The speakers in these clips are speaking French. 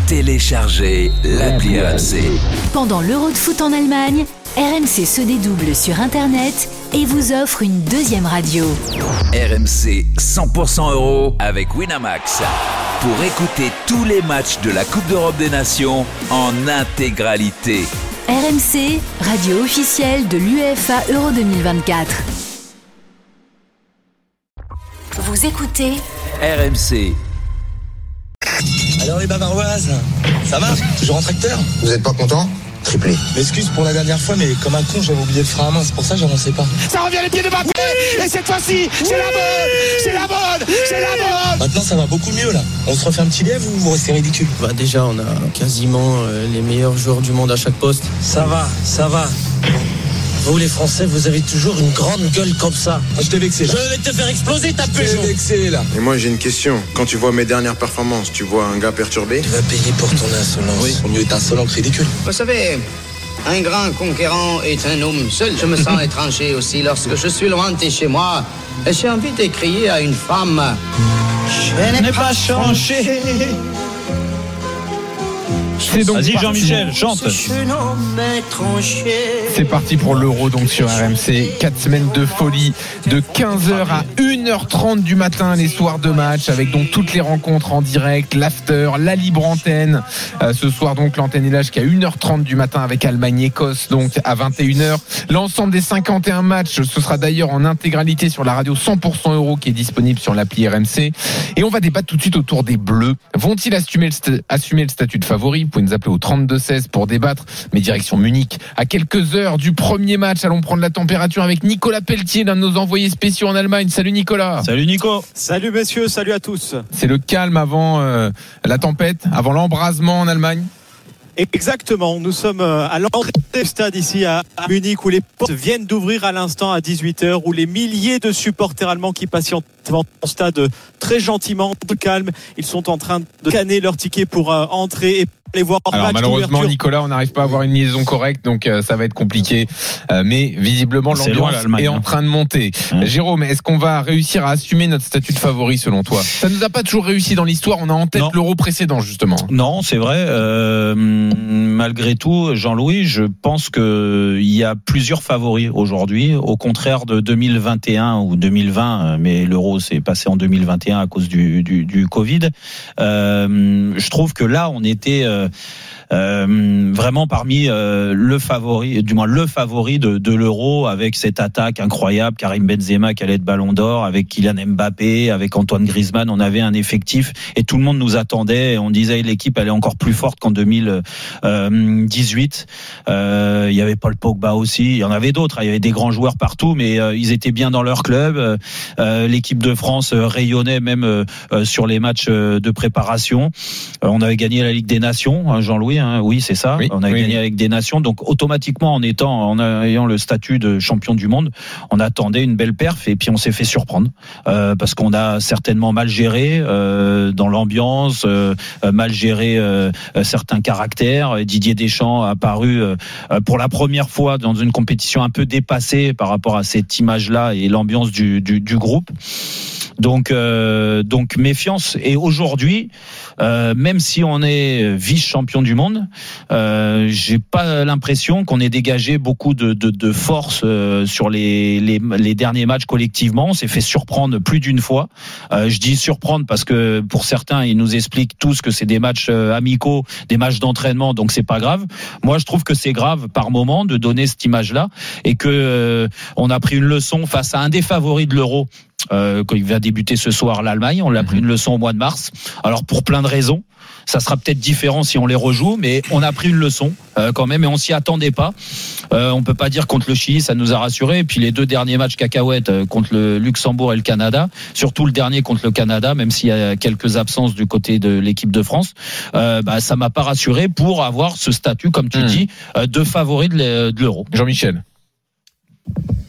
Téléchargez l'appli RMC. Pendant l'Euro de foot en Allemagne, RMC se dédouble sur Internet et vous offre une deuxième radio. RMC 100% euro avec Winamax. Pour écouter tous les matchs de la Coupe d'Europe des Nations en intégralité. RMC, radio officielle de l'UEFA Euro 2024. Vous écoutez RMC. Alors les Bavaroises, ça marche? Toujours en tracteur? Vous êtes pas content? Triplé. M'excuse pour la dernière fois, mais comme un con, j'avais oublié le frein à main, c'est pour ça que j'avançais pas. Ça revient les pieds de Mbappé, et cette fois-ci, c'est la bonne, c'est la bonne, c'est la bonne. Maintenant, ça va beaucoup mieux là. On se refait un petit lièvre ou vous restez ridicule? Bah déjà, on a quasiment les meilleurs joueurs du monde à chaque poste. Ça va. Vous les Français, vous avez toujours une grande gueule comme ça. Je t'ai vexé là. Je vais te faire exploser ta Peugeot. Je t'ai vexé là. Et moi j'ai une question. Quand tu vois mes dernières performances, tu vois un gars perturbé? Tu vas payer pour ton insolence. Oui. Au mieux être insolent que ridicule. Vous savez, un grand conquérant est un homme seul. Je me sens étranger aussi lorsque je suis loin de chez moi. Et j'ai envie de crier à une femme. Je n'ai pas changé. C'est donc vas-y Jean-Michel, chante. C'est parti pour l'Euro donc sur RMC. 4 semaines de folie de 15h à 1h30 du matin les soirs de match avec donc toutes les rencontres en direct, l'after, la libre antenne. Ce soir donc l'antenne est là jusqu'à 1h30 du matin avec Allemagne-Écosse donc à 21h. L'ensemble des 51 matchs, ce sera d'ailleurs en intégralité sur la radio 100% euro qui est disponible sur l'appli RMC. Et on va débattre tout de suite autour des Bleus. Vont-ils assumer le statut de favori? Vous pouvez nous appeler au 32-16 pour débattre. Mais direction Munich. À quelques heures du premier match, allons prendre la température avec Nicolas Pelletier, l'un de nos envoyés spéciaux en Allemagne. Salut Nicolas. Salut Nico. Salut messieurs, salut à tous. C'est le calme avant la tempête, avant l'embrasement en Allemagne. Exactement, nous sommes à l'entrée du stade ici à Munich où les portes viennent d'ouvrir à l'instant à 18h, où les milliers de supporters allemands qui patientent devant le stade très gentiment, de calme, ils sont en train de scanner leur ticket pour entrer et aller voir. Alors malheureusement Nicolas, on n'arrive pas à avoir une liaison correcte, donc ça va être compliqué, mais visiblement l'ambiance est en train de monter. Jérôme, est-ce qu'on va réussir à assumer notre statut de favori selon toi? Ça nous a pas toujours réussi dans l'histoire, on a en tête l'Euro précédent justement. Non, c'est vrai, malgré tout Jean-Louis, je pense qu'il y a plusieurs favoris aujourd'hui, au contraire de 2021 ou 2020, mais l'Euro s'est passé en 2021 à cause du Covid. Je trouve que là on était vraiment parmi le favori de l'Euro, avec cette attaque incroyable, Karim Benzema qui allait être Ballon d'Or, avec Kylian Mbappé, avec Antoine Griezmann. On avait un effectif et tout le monde nous attendait. On disait l'équipe elle est encore plus forte qu'en 2018. Il y avait Paul Pogba aussi, il y en avait d'autres, il y avait des grands joueurs partout, mais ils étaient bien dans leur club. L'équipe de France rayonnait même sur les matchs de préparation. On avait gagné la Ligue des Nations, hein, Jean-Louis, hein, oui c'est ça, on a gagné avec des nations, donc automatiquement en ayant le statut de champion du monde, on attendait une belle perf et puis on s'est fait surprendre parce qu'on a certainement mal géré dans l'ambiance, mal géré certains caractères. Didier Deschamps a apparu pour la première fois dans une compétition un peu dépassée par rapport à cette image-là et l'ambiance du groupe. Donc méfiance. Et aujourd'hui, même si on est vice-champion du monde, j'ai pas l'impression qu'on ait dégagé beaucoup de force sur les derniers matchs collectivement. On s'est fait surprendre plus d'une fois. Je dis surprendre parce que pour certains, ils nous expliquent tous que c'est des matchs amicaux, des matchs d'entraînement, donc c'est pas grave. Moi, je trouve que c'est grave par moment de donner cette image-là et que on a pris une leçon face à un des favoris de l'Euro. Quand il va débuter ce soir l'Allemagne, on l'a pris une leçon au mois de mars. Alors pour plein de raisons, ça sera peut-être différent si on les rejoue, mais on a pris une leçon quand même et on s'y attendait pas. On peut pas dire contre le Chili, ça nous a rassuré. Et puis les deux derniers matchs cacahuètes contre le Luxembourg et le Canada, surtout le dernier contre le Canada, même s'il y a quelques absences du côté de l'équipe de France, ça m'a pas rassuré pour avoir ce statut, comme tu dis, de favori de l'Euro. Jean-Michel.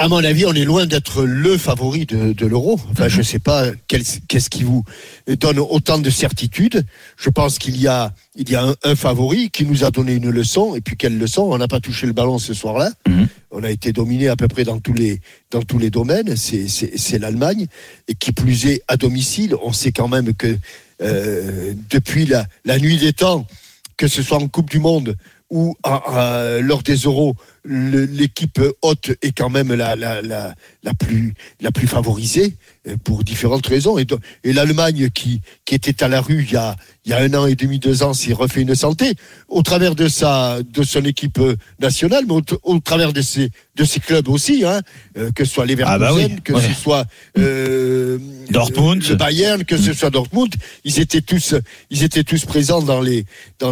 À mon avis, on est loin d'être le favori de l'Euro. Enfin, je ne sais pas qu'est-ce qui vous donne autant de certitude. Je pense qu'il y a un favori qui nous a donné une leçon. Et puis, quelle leçon ? On n'a pas touché le ballon ce soir-là. On a été dominé à peu près dans tous les domaines. C'est l'Allemagne. Et qui plus est, à domicile, on sait quand même que depuis la nuit des temps, que ce soit en Coupe du Monde ou lors des Euros, l'équipe hôte est quand même la plus favorisée pour différentes raisons. Et l'Allemagne qui était à la rue il y a 1 an et demi, 2 ans, s'est refait une santé au travers de son équipe nationale, mais au travers de ses clubs aussi, hein, que ce soit Leverkusen, que ce soit Dortmund, le Bayern, que ce soit Dortmund, ils étaient tous présents dans les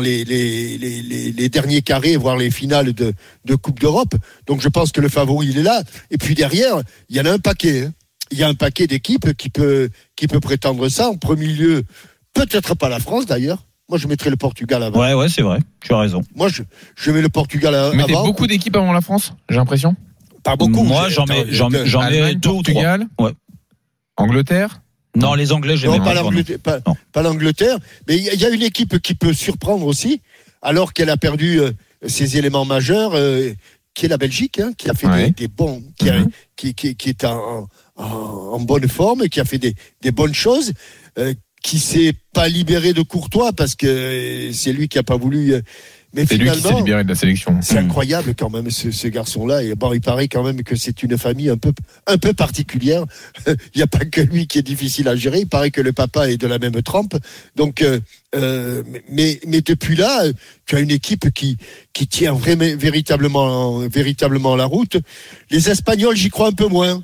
derniers carrés, voire les finales de Coupe d'Europe. Donc je pense que le favori il est là. Et puis derrière, il y en a un paquet. Hein. Il y a un paquet d'équipes qui peut prétendre ça. En premier lieu, peut-être pas la France d'ailleurs. Moi, je mettrais le Portugal avant. Ouais, c'est vrai. Tu as raison. Moi, je mets le Portugal avant. Vous mettez beaucoup d'équipes avant la France, j'ai l'impression. Pas beaucoup. Moi, j'en mets Allemagne, 2 ou 3. Portugal. Ouais. Angleterre. Non, les Anglais, j'aime pas l'Angleterre. Mais il y a une équipe qui peut surprendre aussi, alors qu'elle a perdu ses éléments majeurs, qui est la Belgique, hein, qui a fait des bons, qui est en bonne forme, qui a fait des bonnes choses, qui s'est pas libéré de Courtois parce que c'est lui qui a pas voulu. Mais c'est finalement, lui qui s'est libéré de la sélection. C'est incroyable quand même ce garçon-là. Et bon, il paraît quand même que c'est une famille un peu particulière. Il n'y a pas que lui qui est difficile à gérer. Il paraît que le papa est de la même trempe. Donc, mais depuis là, tu as une équipe qui tient vraiment véritablement la route. Les Espagnols, j'y crois un peu moins.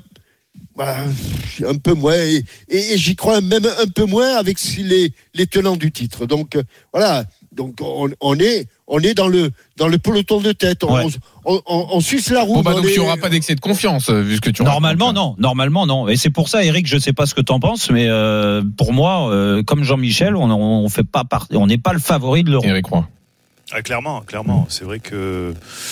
Un peu moins. Et j'y crois même un peu moins avec les tenants du titre. Donc voilà. Donc on est dans le peloton de tête. On suce la roue. Donc il n'y aura pas d'excès de confiance vu ce que tu Normalement non. Et c'est pour ça, Eric, je sais pas ce que t'en penses, mais pour moi, comme Jean-Michel, on fait pas partie, on n'est pas le favori de l'Euro. Eric Roy. Clairement. C'est vrai que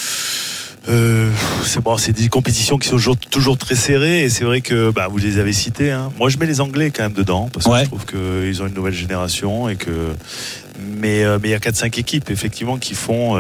c'est des compétitions qui sont toujours très serrées et c'est vrai que vous les avez citées. Hein. Moi, je mets les Anglais quand même dedans parce que je trouve qu'ils ont une nouvelle génération et que. Mais il y a 4-5 équipes effectivement qui font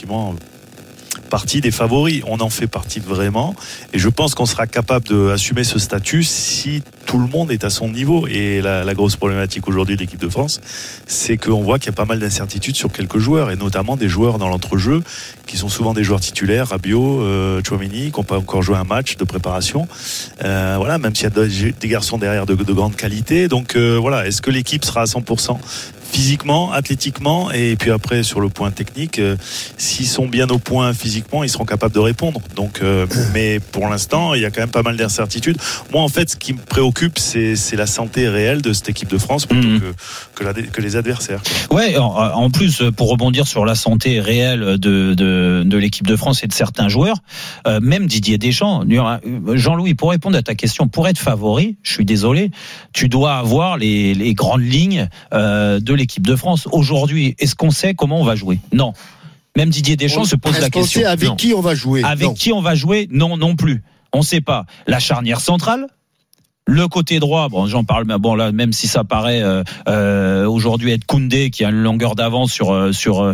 partie des favoris. On en fait partie vraiment et je pense qu'on sera capable d'assumer ce statut si tout le monde est à son niveau. Et la grosse problématique aujourd'hui de l'équipe de France, c'est qu'on voit qu'il y a pas mal d'incertitudes sur quelques joueurs et notamment des joueurs dans l'entrejeu qui sont souvent des joueurs titulaires, Rabiot, Tchouaméni, qui n'ont pas encore joué un match de préparation. Même s'il y a des garçons derrière de grande qualité. Donc est-ce que l'équipe sera à 100% physiquement, athlétiquement et puis après sur le point technique, s'ils sont bien au point physiquement, ils seront capables de répondre. Donc, mais pour l'instant, il y a quand même pas mal d'incertitudes. Moi, en fait, ce qui me préoccupe, c'est la santé réelle de cette équipe de France plutôt que les adversaires. Ouais, en plus, pour rebondir sur la santé réelle de l'équipe de France et de certains joueurs, même Didier Deschamps, Jean-Louis, pour répondre à ta question, pour être favori, je suis désolé, tu dois avoir les grandes lignes de l'équipe de France. Aujourd'hui, est-ce qu'on sait comment on va jouer ? Non. Même Didier Deschamps se pose la question. Sait avec qui on va jouer ? Qui on va jouer ? Non plus. On ne sait pas. La charnière centrale, le côté droit, j'en parle, mais là, même si ça paraît aujourd'hui être Koundé qui a une longueur d'avance sur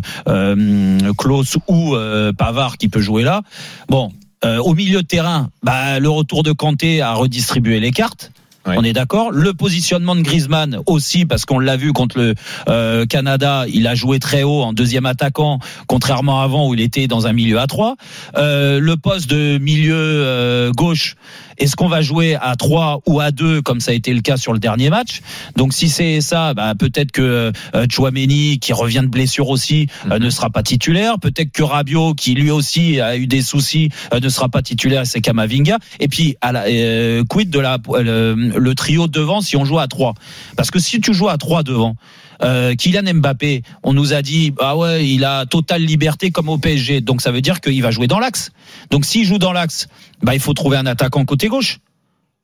Klose ou Pavard qui peut jouer là. Au milieu de terrain, le retour de Kanté a redistribué les cartes. On est d'accord. Le positionnement de Griezmann aussi, parce qu'on l'a vu contre le Canada, il a joué très haut en deuxième attaquant, contrairement à avant où il était dans un milieu à 3. Le poste de milieu gauche, est-ce qu'on va jouer à 3 ou à 2 comme ça a été le cas sur le dernier match ? Donc si c'est ça, peut-être que Tchouaméni, qui revient de blessure aussi, ne sera pas titulaire. Peut-être que Rabiot, qui lui aussi a eu des soucis, ne sera pas titulaire, et c'est Camavinga. Et puis quid de le trio devant si on joue à 3 ? Parce que si tu joues à 3 devant, Kylian Mbappé, on nous a dit il a totale liberté comme au PSG, donc ça veut dire qu'il va jouer dans l'axe. Donc s'il joue dans l'axe, il faut trouver un attaquant côté gauche.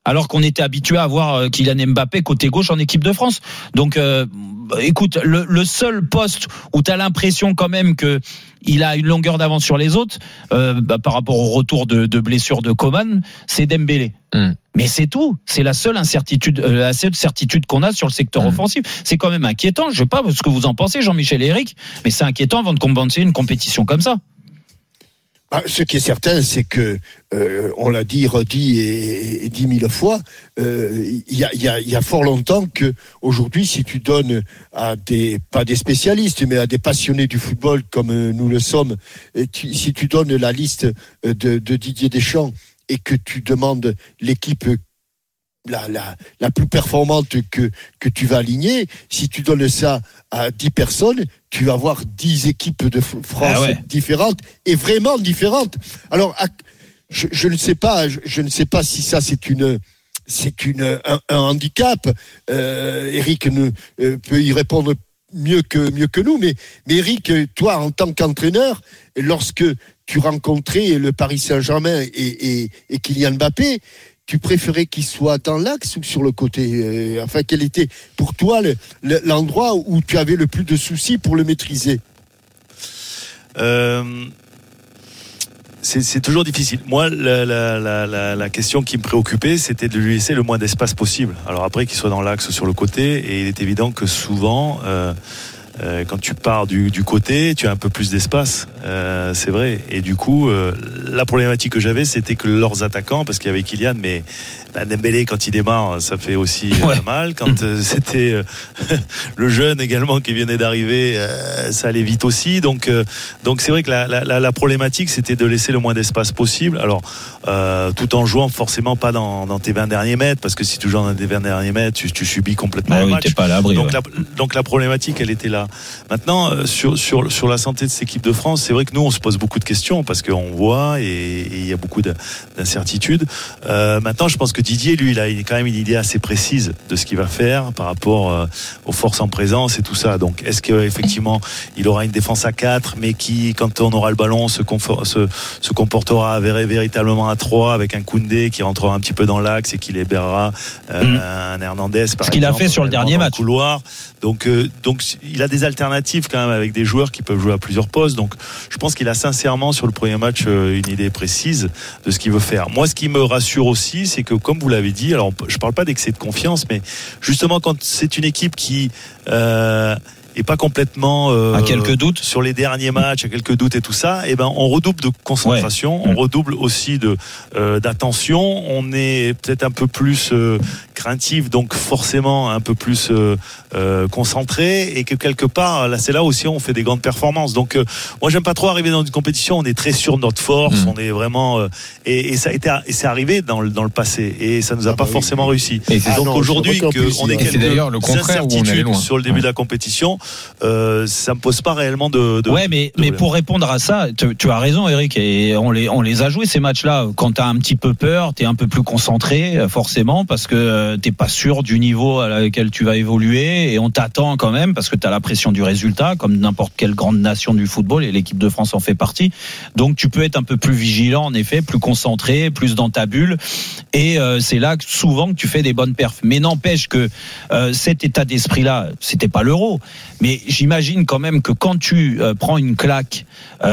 alors qu'on était habitué à voir Kylian Mbappé côté gauche en équipe de France. Donc écoute, le seul poste où tu as l'impression quand même que il a une longueur d'avance sur les autres par rapport au retour de blessure de Coman, c'est Dembélé. Mais c'est tout, c'est la seule certitude qu'on a sur le secteur offensif. C'est quand même inquiétant, je sais pas ce que vous en pensez, Jean-Michel et Eric, mais c'est inquiétant avant de commencer une compétition comme ça. Ce qui est certain, c'est que on l'a dit, redit et 10 000 fois, il y a fort longtemps que aujourd'hui, si tu donnes à pas des spécialistes, mais à des passionnés du football comme nous le sommes, si tu donnes la liste de Didier Deschamps et que tu demandes l'équipe la plus performante que tu vas aligner, si tu donnes ça à 10 personnes, tu vas avoir 10 équipes de France différentes et vraiment différentes. Alors, je ne sais pas si ça c'est un handicap. Eric peut y répondre mieux que nous, mais Eric, toi, en tant qu'entraîneur, lorsque tu rencontrais le Paris Saint-Germain et Kylian Mbappé, tu préférais qu'il soit dans l'axe ou sur le côté? Enfin, quel était pour toi l'endroit où tu avais le plus de soucis pour le maîtriser? C'est toujours difficile. Moi, la question qui me préoccupait, c'était de lui laisser le moins d'espace possible. Alors après, qu'il soit dans l'axe ou sur le côté, et il est évident que souvent, quand tu pars du côté, tu as un peu plus d'espace, c'est vrai. Et du coup, la problématique que j'avais, c'était que leurs attaquants, parce qu'il y avait Kylian, mais Dembélé, quand il démarre, ça fait aussi mal. Quand c'était le jeune également qui venait d'arriver, ça allait vite aussi. Donc c'est vrai que la problématique, c'était de laisser le moins d'espace possible. Alors, tout en jouant forcément pas dans tes 20 derniers mètres, parce que si tu joues dans tes 20 derniers mètres, tu subis complètement le match. T'es pas à l'abri, donc la problématique, elle était là. Maintenant, sur la santé de cette équipe de France, c'est vrai que nous, on se pose beaucoup de questions parce qu'on voit et il y a beaucoup d'incertitudes. Maintenant, je pense que Didier, lui, il a quand même une idée assez précise de ce qu'il va faire par rapport aux forces en présence et tout ça. Donc, est-ce qu'effectivement, il aura une défense à 4, mais qui, quand on aura le ballon, se comportera véritablement à 3 avec un Koundé qui rentrera un petit peu dans l'axe et qui libérera un Hernandez, par exemple. Ce qu'il a fait sur le dernier match. Couloir. Donc, il a des alternatives quand même avec des joueurs qui peuvent jouer à plusieurs postes. Donc, je pense qu'il a sincèrement sur le premier match une idée précise de ce qu'il veut faire. Moi, ce qui me rassure aussi, c'est que, comme vous l'avez dit, alors je parle pas d'excès de confiance, mais justement quand c'est une équipe qui et pas complètement à quelques doutes sur les derniers matchs, à quelques doutes et tout ça, et ben on redouble de concentration, on redouble aussi d'attention, on est peut-être un peu plus craintif, donc forcément un peu plus concentré, et que quelque part là c'est là aussi on fait des grandes performances. Donc moi j'aime pas trop arriver dans une compétition, on est très sûr de notre force, on est vraiment et ça a été et c'est arrivé dans le passé et ça nous a pas forcément réussi. Et donc aujourd'hui qu'on ait quelques incertitudes sur le début de la compétition, ça me pose pas réellement de mais pour répondre à ça, tu as raison Eric, et on les a joués ces matchs-là. Quand t'as un petit peu peur, t'es un peu plus concentré forcément, parce que t'es pas sûr du niveau à laquelle tu vas évoluer, et on t'attend quand même parce que t'as la pression du résultat, comme n'importe quelle grande nation du football, et l'équipe de France en fait partie. Donc tu peux être un peu plus vigilant, en effet, plus concentré, plus dans ta bulle, et c'est là que souvent que tu fais des bonnes perfs. Mais n'empêche que cet état d'esprit-là, c'était pas l'Euro. Mais j'imagine quand même que quand tu prends une claque,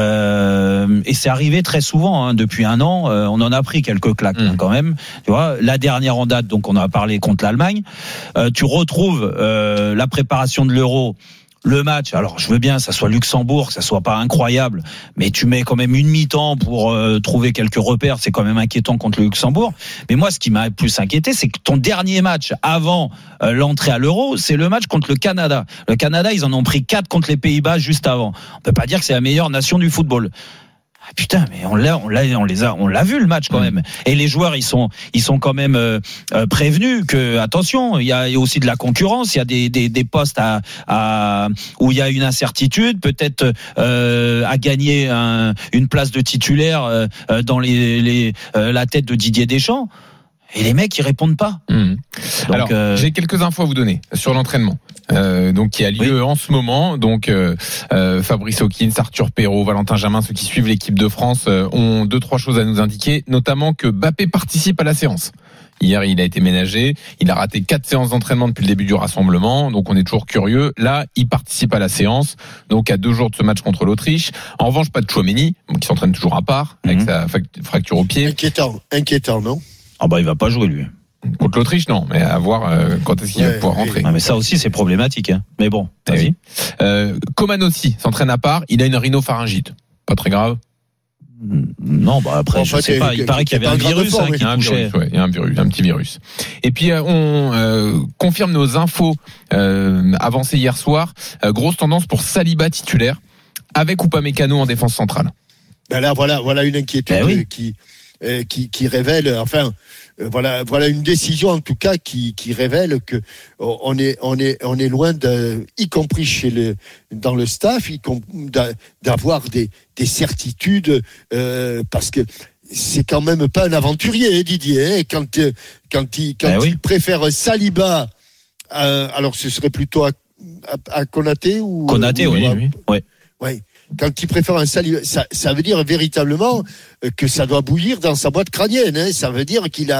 et c'est arrivé très souvent depuis un an, on en a pris quelques claques quand même. Tu vois, la dernière en date, donc on a parlé contre l'Allemagne. Tu retrouves la préparation de l'Euro. Le match, alors je veux bien que ça soit Luxembourg, que ça soit pas incroyable, mais tu mets quand même une mi-temps pour trouver quelques repères, c'est quand même inquiétant contre le Luxembourg. Mais moi, ce qui m'a plus inquiété, c'est que ton dernier match avant l'entrée à l'Euro, c'est le match contre le Canada. Le Canada, ils en ont pris 4 contre les Pays-Bas juste avant. On peut pas dire que c'est la meilleure nation du football. Putain, mais on l'a vu le match quand même. Et les joueurs, ils sont quand même prévenus que attention, il y a aussi de la concurrence, il y a des postes où il y a une incertitude, peut-être à gagner une place de titulaire dans la tête de Didier Deschamps. Et les mecs, ils répondent pas. Donc, alors, j'ai quelques infos à vous donner sur l'entraînement. Donc qui a lieu en ce moment. Donc Fabrice Hawkins, Arthur Perrault, Valentin Jamin, ceux qui suivent l'équipe de France ont 2-3 choses à nous indiquer, notamment que Mbappé participe à la séance. Hier, il a été ménagé. Il a raté 4 séances d'entraînement depuis le début du rassemblement. Donc, on est toujours curieux. Là, il participe à la séance. Donc, à 2 jours de ce match contre l'Autriche. En revanche, pas de Tchouaméni, qui s'entraîne toujours à part, avec sa fracture au pied. Inquiétant, non? Ah bah, il va pas jouer, lui. Contre l'Autriche, non. Mais à voir quand est-ce qu'il va pouvoir rentrer. Ah, mais ça aussi, c'est problématique, hein. Mais bon, vas-y. Coman aussi s'entraîne à part. Il a une rhinopharyngite. Pas très grave. Non, bah après, je sais pas. Il paraît qu'il y avait un virus qui touchait. Il y a un virus, un petit virus. Et puis on confirme nos infos avancées hier soir. Grosse tendance pour Saliba titulaire, avec Upamecano en défense centrale. Ben là, voilà une inquiétude qui révèle. Enfin, voilà une décision en tout cas qui révèle que on est loin y compris dans le staff, d'avoir des certitudes parce que c'est quand même pas un aventurier, Didier, quand il préfère Saliba, alors ce serait plutôt à Konaté ou Konaté, oui. Ouais. Quand il préfère un Saliba, ça veut dire véritablement que ça doit bouillir dans sa boîte crânienne. Hein. Ça veut dire il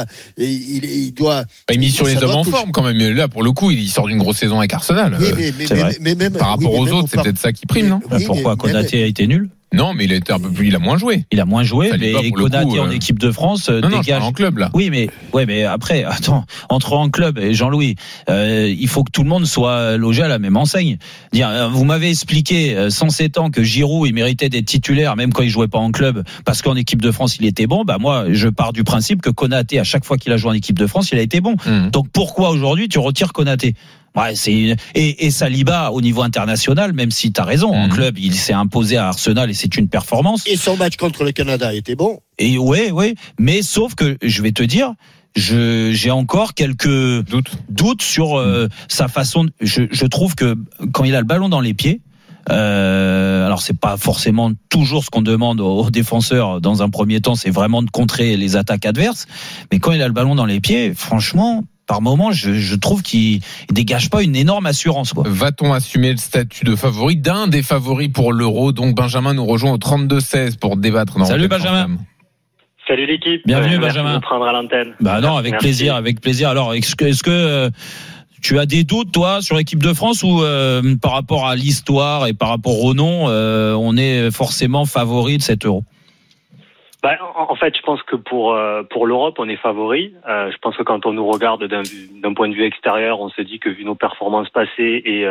doit. Il mise sur les hommes en forme quand même. Mais là, pour le coup, il sort d'une grosse saison avec Arsenal. Mais même par rapport aux autres, c'est peut-être ça qui prime, non? Pourquoi Konaté a été nul? Non, mais il a moins joué. Il a moins joué, mais Konaté en équipe de France dégage. En club là. Oui, mais après, attends, entre en club et Jean-Louis, il faut que tout le monde soit logé à la même enseigne. Vous m'avez expliqué 107 ans que Giroud il méritait d'être titulaire même quand il jouait pas en club parce qu'en équipe de France il était bon. Bah moi, je pars du principe que Konaté à chaque fois qu'il a joué en équipe de France, il a été bon. Donc pourquoi aujourd'hui tu retires Konaté? Ouais, et Saliba au niveau international, même si t'as raison, en club, il s'est imposé à Arsenal et c'est une performance. Et son match contre le Canada était bon. Et ouais, mais sauf que je vais te dire, j'ai encore quelques doutes sur sa façon. Je trouve que quand il a le ballon dans les pieds. Alors c'est pas forcément toujours ce qu'on demande aux défenseurs dans un premier temps, c'est vraiment de contrer les attaques adverses. Mais quand il a le ballon dans les pieds, franchement. Par moment, je trouve qu'il dégage pas une énorme assurance, quoi. Va-t-on assumer le statut de favori d'un des favoris pour l'Euro? Donc Benjamin nous rejoint au 32-16 pour débattre. Salut Benjamin. Salut l'équipe. Bienvenue Benjamin. Merci de prendre à l'antenne. Bah non, avec plaisir. Alors, est-ce que tu as des doutes, toi, sur l'équipe de France ou par rapport à l'histoire et par rapport au nom, on est forcément favori de cet Euro? En fait, je pense que pour l'Europe, on est favori. Je pense que quand on nous regarde d'un point de vue extérieur, on se dit que vu nos performances passées et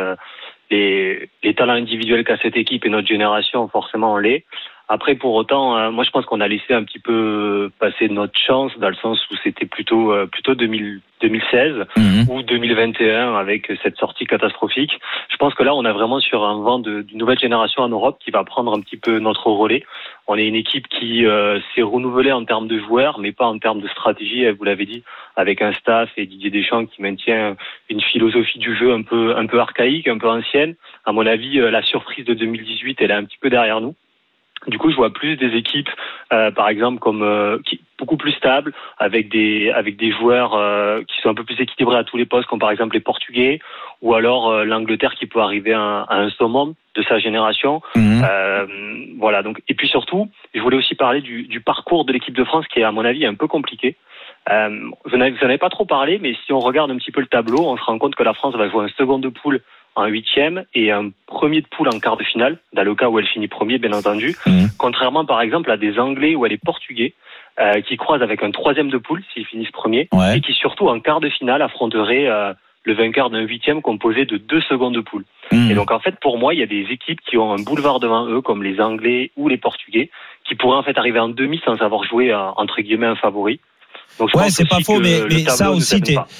les talents individuels qu'a cette équipe et notre génération, forcément on l'est. Après, pour autant, moi je pense qu'on a laissé un petit peu passer notre chance dans le sens où c'était plutôt 2016 ou 2021 avec cette sortie catastrophique. Je pense que là, on est vraiment sur un vent d'une nouvelle génération en Europe qui va prendre un petit peu notre relais. On est une équipe qui s'est renouvelée en termes de joueurs, mais pas en termes de stratégie, vous l'avez dit, avec un staff et Didier Deschamps qui maintient une philosophie du jeu un peu archaïque, un peu ancienne. À mon avis, la surprise de 2018, elle est un petit peu derrière nous. Du coup, je vois plus des équipes, par exemple, beaucoup plus stables, avec des joueurs qui sont un peu plus équilibrés à tous les postes, comme par exemple les Portugais, ou alors l'Angleterre qui peut arriver à un summum de sa génération. Voilà. Donc, et puis surtout, je voulais aussi parler du parcours de l'équipe de France, qui est à mon avis un peu compliqué. Vous n'en avez pas trop parlé, mais si on regarde un petit peu le tableau, on se rend compte que la France va jouer un second de poule en 8e et un premier de poule en quart de finale, dans le cas où elle finit premier, bien entendu. Contrairement, par exemple, à des Anglais ou à des Portugais qui croisent avec un 3e de poule s'ils finissent premier, et qui surtout en quart de finale affronteraient le vainqueur d'un 8e composé de 2 secondes de poule. Et donc, en fait, pour moi, il y a des équipes qui ont un boulevard devant eux, comme les Anglais ou les Portugais, qui pourraient en fait arriver en demi sans avoir joué entre guillemets un favori. Donc, ouais, c'est pas faux, mais ça aussi,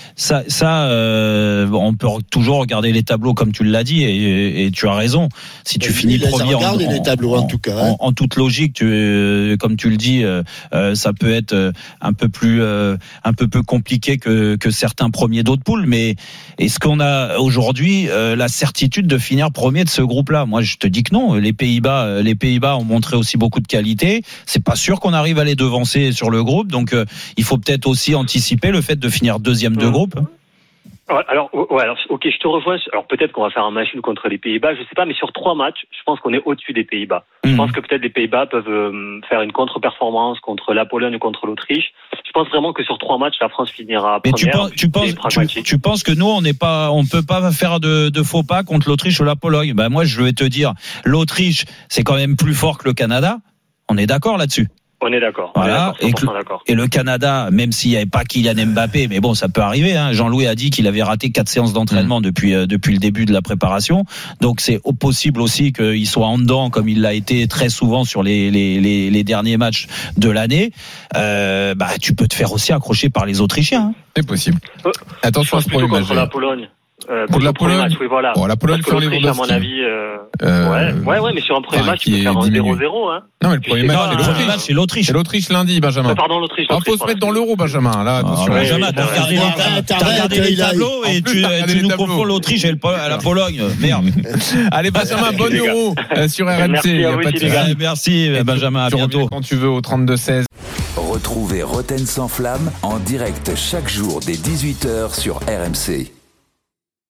on peut toujours regarder les tableaux comme tu l'as dit, et tu as raison. Si tu finis premier en toute logique, comme tu le dis, ça peut être un peu plus compliqué que certains premiers d'autres poules. Mais est-ce qu'on a aujourd'hui la certitude de finir premier de ce groupe-là? Moi, je te dis que non. Les Pays-Bas ont montré aussi beaucoup de qualité. C'est pas sûr qu'on arrive à les devancer sur le groupe. Donc, il faut peut-être aussi anticiper le fait de finir deuxième de groupe. Alors, ok, je te rejoins. Alors, peut-être qu'on va faire un match nul contre les Pays-Bas, je sais pas, mais sur 3 matchs, je pense qu'on est au-dessus des Pays-Bas. Je pense que peut-être les Pays-Bas peuvent faire une contre-performance contre la Pologne ou contre l'Autriche. Je pense vraiment que sur 3 matchs, la France finira mais première. tu penses que nous, on peut pas faire de faux pas contre l'Autriche ou la Pologne. Ben moi, je vais te dire, l'Autriche, c'est quand même plus fort que le Canada. On est d'accord là-dessus. On est d'accord. Voilà. Et le Canada, même s'il n'y avait pas Kylian Mbappé, mais bon, ça peut arriver. Hein. Jean-Louis a dit qu'il avait raté 4 séances d'entraînement depuis le début de la préparation. Donc c'est possible aussi qu'il soit en dedans, comme il l'a été très souvent sur les derniers matchs de l'année. Tu peux te faire aussi accrocher par les Autrichiens. Hein. C'est possible. Attention à ce premier match. Contre la Pologne. Pour la Pologne, match, oui, voilà. Bon, la Pologne sur les à mon avis, ouais, mais sur un premier match, tu peux faire un 0-0, hein. Non, mais le premier match, c'est l'Autriche. C'est l'Autriche lundi, Benjamin. Pardon, l'Autriche. Faut se mettre dans l'euro, Benjamin. Là, attention. Benjamin, t'as regardé les tableaux et tu nous confonds l'Autriche et la Pologne. Merde. Allez, Benjamin, bonne euro sur RMC. Merci, Benjamin. À bientôt. Quand tu veux au 32-16. Retrouvez Roten sans flamme en direct chaque jour dès 18h sur RMC.